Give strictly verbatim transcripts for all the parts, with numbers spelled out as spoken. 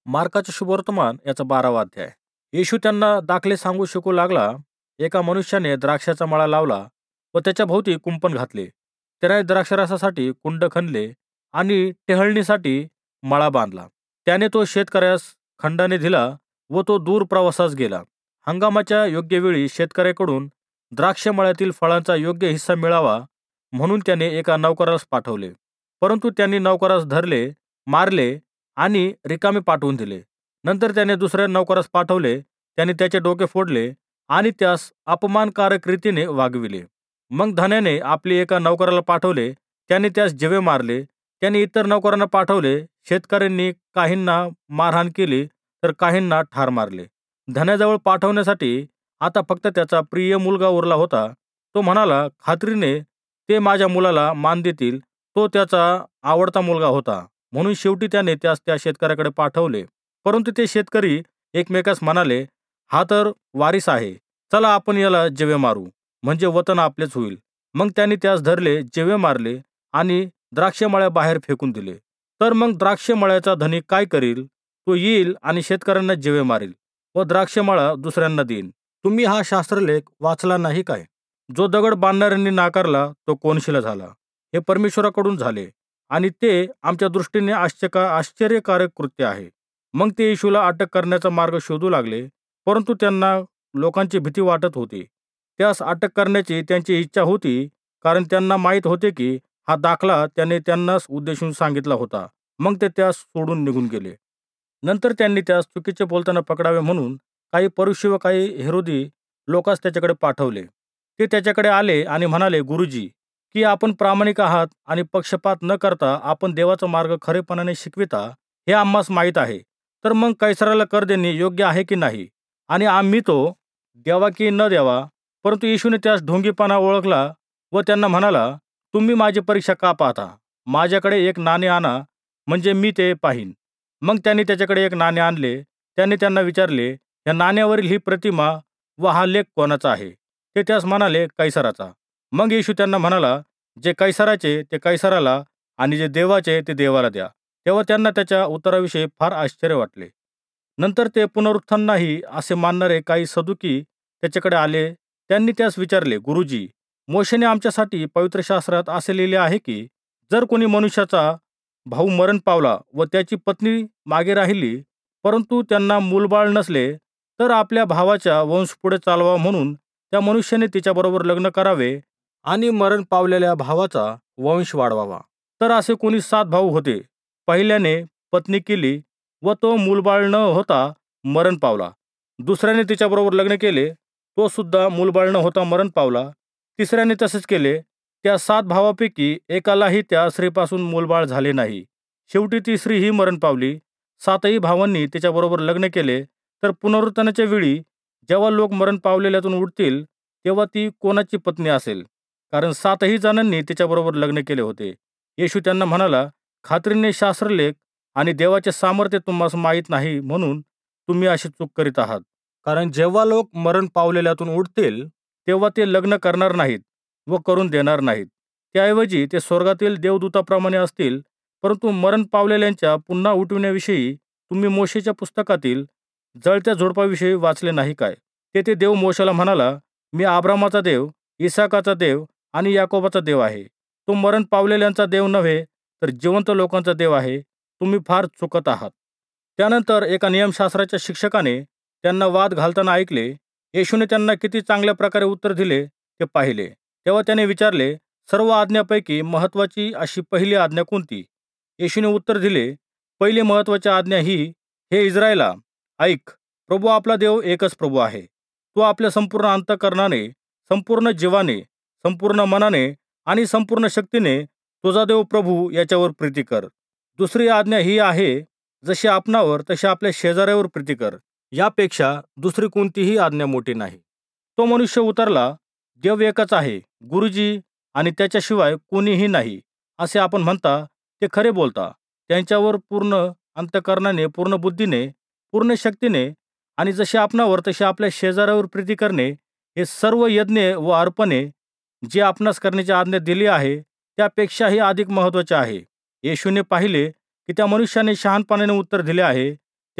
मार्काचे शुभवर्तमान याचा बारावा अध्याय. येशू त्यांना दाखले सांगू शकू लागला. एका मनुष्याने द्राक्षाचा मळा लावला व त्याच्या भोवती कुंपण घातले. त्याने द्राक्षरसासाठी कुंड खणले आणि टेहळणीसाठी मळा बांधला. त्याने तो शेतकऱ्यास खंडाने दिला व तो दूर प्रवासास गेला. हंगामाच्या योग्य वेळी शेतकऱ्याकडून द्राक्ष मळ्यातील फळांचा योग्य हिस्सा मिळावा म्हणून त्याने एका नौकरास पाठवले. परंतु त्यांनी नौकरास धरले, मारले आणि रिकामे पाठवून दिले. नंतर त्याने दुसऱ्या नौकरास पाठवले. त्याने त्याचे डोके फोडले आणि त्यास अपमानकारक रीतीने वागविले. मग धन्याने आपले एका नौकराला पाठवले. त्याने त्यास जिवे मारले. त्याने इतर नौकरांना पाठवले. शेतकऱ्यांनी काहींना मारहाण केली तर काहींना ठार मारले. धन्याजवळ पाठवण्यासाठी आता फक्त त्याचा प्रिय मुलगा उरला होता. तो म्हणाला, खात्रीने ते माझ्या मुलाला मान देतील. तो त्याचा आवडता मुलगा होता. म्हणून शेवटी त्याने त्यास त्या शेतकऱ्याकडे पाठवले. परंतु ते शेतकरी एकमेकास म्हणाले, हा तर वारीस आहे, चला आपण याला जिवे मारू, म्हणजे वतन आपलेच होईल. मग त्यांनी त्यास धरले, जिवे मारले आणि द्राक्षमळ्या बाहेर फेकून दिले. तर मग द्राक्षमळ्याचा धनी काय करील? तो येईल आणि शेतकऱ्यांना जिवे मारील व द्राक्षमळा दुसऱ्यांना देईन. तुम्ही हा शास्त्रलेख वाचला नाही काय? जो दगड बांधणाऱ्यांनी नाकारला तो कोनशिला झाला. हे परमेश्वराकडून झाले आणि ते आमच्या दृष्टीने आश्चर्य आश्चर्यकारक कृत्य आहे. मग ते येशूला अटक करण्याचा मार्ग शोधू लागले, परंतु त्यांना लोकांची भीती वाटत होती. त्यास अटक करण्याची त्यांची इच्छा होती, कारण त्यांना माहीत होते की हा दाखला त्याने त्यांनाच उद्देशून सांगितला होता. मग ते त्यास सोडून निघून गेले. नंतर त्यांनी त्यास चुकीचे बोलताना पकडावे म्हणून काही परुषी व काही हेरोदी लोकांस त्याच्याकडे पाठवले. ते त्याच्याकडे आले आणि म्हणाले, गुरुजी, की आपण प्रामाणिक आहात आणि पक्षपात न करता आपण देवाचा मार्ग खरेपणाने शिकविता हे आम्हास माहीत आहे. तर मग कैसराला कर देणे योग्य आहे की नाही, आणि आम्ही तो द्यावा की न द्यावा? परंतु येशूने त्यास ढोंगीपणा ओळखला व त्यांना म्हणाला, तुम्ही माझी परीक्षा का पाहता? माझ्याकडे एक नाणे आणा, म्हणजे मी ते पाहीन. मग त्यांनी त्याच्याकडे एक नाणे आणले. त्याने त्यांना विचारले, या नाण्यावरील ही प्रतिमा व हा लेख कोणाचा आहे? ते त्यास म्हणाले, कैसराचा. मग येशू त्यांना म्हणाला, जे कैसराचे ते कैसराला आणि जे देवाचे ते देवाला द्या. तेव्हा त्यांना त्याच्या उत्तराविषयी फार आश्चर्य वाटले. नंतर ते पुनरुत्थान नाही असे मानणारे काही सदुकी त्याच्याकडे आले. त्यांनी त्यास विचारले, गुरुजी, मोशेने आमच्यासाठी पवित्र शास्त्रात असे लिहिले आहे की जर कोणी मनुष्याचा भाऊ मरण पावला व त्याची पत्नी मागे राहिली, परंतु त्यांना मूलबाळ नसले, तर आपल्या भावाच्या वंश पुढे चालवा म्हणून त्या मनुष्याने तिच्याबरोबर लग्न करावे आणि मरण पावलेल्या भावाचा वंश वाढवावा. तर असे कोणी सात भाऊ होते. पहिल्याने पत्नी केली व तो मूलबाळ न होता मरण पावला. दुसऱ्याने तिच्याबरोबर लग्न केले, तो सुद्धा मूलबाळ न होता मरण पावला. तिसऱ्याने तसेच केले. त्या सात भावापैकी एकालाही त्या स्त्रीपासून मूलबाळ झाले नाही. शेवटी ती स्त्री ही मरण पावली. सातही भावांनी तिच्याबरोबर लग्न केले. तर पुनरुत्थानाच्या वेळी जेव्हा लोक मरण पावलेल्यातून उठतील, तेव्हा ती कोणाची पत्नी असेल? कारण सातही जणांनी तिच्याबरोबर लग्न केले होते. येशू त्यांना म्हणाला, खात्रीने शास्त्रलेख आणि देवाचे सामर्थ्य तुम्हाला माहीत नाही म्हणून तुम्ही अशी चूक करीत आहात. कारण जेव्हा लोक मरण पावलेल्यातून उठतील, तेव्हा ते लग्न करणार नाहीत व करून देणार नाहीत. त्याऐवजी ते स्वर्गातील देवदूताप्रमाणे असतील. परंतु मरण पावलेल्यांच्या पुन्हा उठविण्याविषयी तुम्ही मोशेच्या पुस्तकातील जळत्या झुडपाविषयी वाचले नाही काय? तेथे देव मोशेला म्हणाला, मी अब्रामाचा देव, इसाकाचा देव आणि याकोबाचा देव आहे. तो मरण पावलेल्यांचा देव नव्हे, तर जिवंत लोकांचा देव आहे. तुम्ही फार चुकत आहात. त्यानंतर एका नियमशास्त्राच्या शिक्षकाने त्यांना वाद घालताना ऐकले. येशूने त्यांना किती चांगल्या प्रकारे उत्तर दिले ते पाहिले. तेव्हा त्याने विचारले, सर्व आज्ञापैकी महत्वाची अशी पहिली आज्ञा कोणती? येशूने उत्तर दिले, पहिली महत्वाची आज्ञा ही, हे इस्रायला, ऐक, प्रभू आपला देव एकच प्रभू आहे. तो आपल्या संपूर्ण अंतःकरणाने, संपूर्ण जीवाने, संपूर्ण मनाने आणि संपूर्ण शक्तीने तुझा देव प्रभू याच्यावर प्रीती कर. दुसरी आज्ञा ही आहे, जशी आपणावर तशी आपल्या शेजाऱ्यावर प्रीती कर. यापेक्षा दुसरी कोणतीही आज्ञा मोठी नाही. तो मनुष्य उत्तरला, देव एकच आहे, गुरुजी, आणि त्याच्याशिवाय कोणीही नाही असे आपण म्हणता ते खरे बोलता. त्यांच्यावर पूर्ण अंतःकरणाने, पूर्ण बुद्धीने, पूर्ण शक्तीने आणि जसे आपणावर तसे आपल्या शेजाऱ्यावर प्रीती करणे, हे सर्व यज्ञ व अर्पणे जे आपणास करण्याची आज्ञा दिली आहे त्यापेक्षाही अधिक महत्त्वाचे आहे. येशूने पाहिले की त्या मनुष्याने शहाणपणाने उत्तर दिले आहे.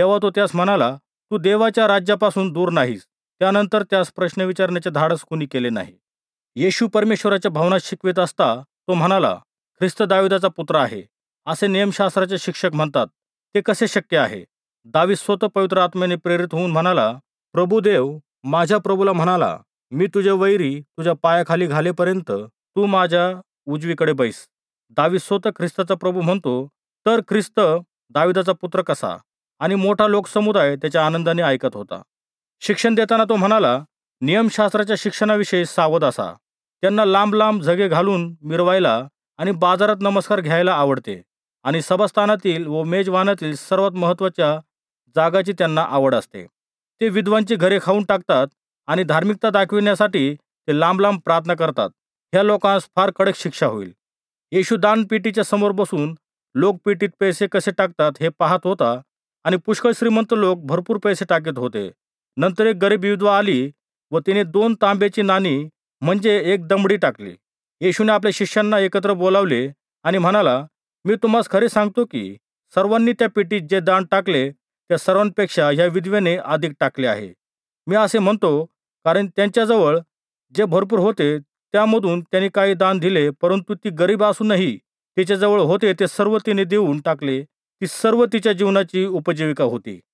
तेव्हा तो त्यास म्हणाला, तू देवाच्या राज्यापासून दूर नाहीस. त्यानंतर त्यास प्रश्न विचारण्याचे धाडस कोणी केले नाही. येशू परमेश्वराच्या भावना शिकवित असता तो म्हणाला, ख्रिस्त दाविदाचा पुत्र आहे असे नियमशास्त्राचे शिक्षक म्हणतात. ते कसे शक्य आहे? दावीद स्वतः पवित्र आत्म्याने प्रेरित होऊन म्हणाला, प्रभू देव माझ्या प्रभूला म्हणाला, मी तुझे वैरी तुझ्या पायाखाली घालेपर्यंत तू माझ्या उजवीकडे बैस. दावीद स्वतः ख्रिस्ताचा प्रभू म्हणतो, तर ख्रिस्त दाविदाचा पुत्र कसा? आणि मोठा लोकसमुदाय त्याच्या आनंदाने ऐकत होता. शिक्षण देताना तो म्हणाला, नियमशास्त्राच्या शिक्षणाविषयी सावध असा. त्यांना लांब लांब झगे घालून मिरवायला आणि बाजारात नमस्कार घ्यायला आवडते आणि सभास्थानातील व मेजवानातील सर्वात महत्त्वाच्या जागाची त्यांना आवड असते. ते विद्वांची घरे खाऊन टाकतात आणि धार्मिकता दाखविण्यासाठी ते लांब लांब प्रार्थना करतात. ह्या लोकांस फार कडक शिक्षा होईल. येशू दानपेटीच्या समोर बसून लोक पेटीत पैसे कसे टाकतात हे पाहत होता आणि पुष्कळ श्रीमंत लोक भरपूर पैसे टाकत होते. नंतर एक गरीब विधवा आली व तिने दोन तांब्याची नाणी म्हणजे एक दमडी टाकली. येशूने आपल्या शिष्यांना एकत्र बोलावले आणि म्हणाला, मी तुम्हास खरे सांगतो की सर्वांनी त्या पेटीत जे दान टाकले त्या सर्वांपेक्षा ह्या विधवेने अधिक टाकले आहे. मी असे म्हणतो कारण त्यांच्याजवळ जे भरपूर होते त्यामधून त्यांनी काही दान दिले, परंतु ती गरीब असूनही तिच्याजवळ होते ते सर्व तिने देऊन टाकले. ती सर्व तिच्या जीवनाची उपजीविका होती.